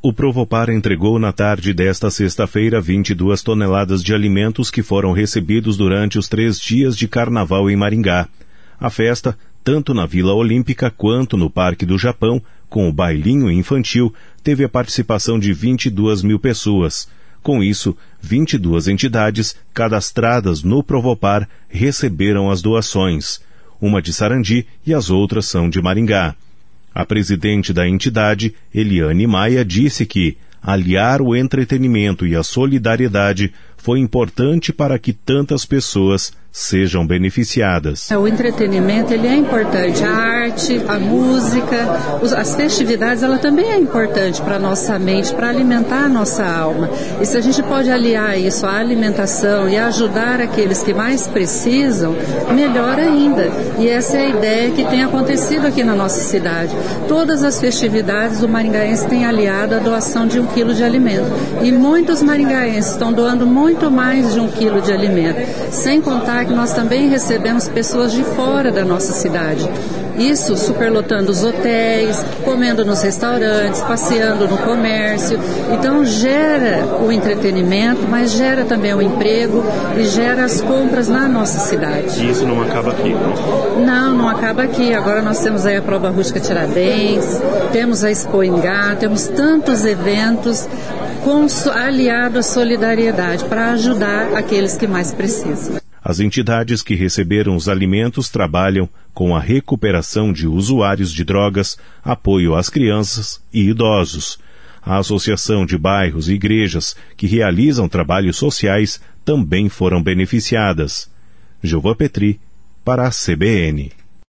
O Provopar entregou na tarde desta sexta-feira 22 toneladas de alimentos que foram recebidos durante os 3 dias de carnaval em Maringá. A festa, tanto na Vila Olímpica quanto no Parque do Japão, com o bailinho infantil, teve a participação de 22 mil pessoas. Com isso, 22 entidades cadastradas no Provopar receberam as doações. Uma de Sarandi e as outras são de Maringá. A presidente da entidade, Eliane Maia, disse que aliar o entretenimento e a solidariedade foi importante para que tantas pessoas sejam beneficiadas. O entretenimento, ele é importante. A arte, a música, as festividades, ela também é importante para a nossa mente, para alimentar a nossa alma. E se a gente pode aliar isso à alimentação e ajudar aqueles que mais precisam, melhor ainda. E essa é a ideia que tem acontecido aqui na nossa cidade. Todas as festividades, o maringaense tem aliado a doação de 1 quilo de alimento. E muitos maringaenses estão doando muito mais de 1 quilo de alimento. Sem contar que nós também recebemos pessoas de fora da nossa cidade. Isso superlotando os hotéis, comendo nos restaurantes, passeando no comércio. Então gera o entretenimento, mas gera também o emprego e gera as compras na nossa cidade. E isso não acaba aqui, não? Não acaba aqui. Agora nós temos aí a Prova Rústica Tiradentes, temos a Expo Ingá, temos tantos eventos aliado à solidariedade para ajudar aqueles que mais precisam. As entidades que receberam os alimentos trabalham com a recuperação de usuários de drogas, apoio às crianças e idosos. A Associação de Bairros e Igrejas, que realizam trabalhos sociais, também foram beneficiadas. Gilvan Petri, para a CBN.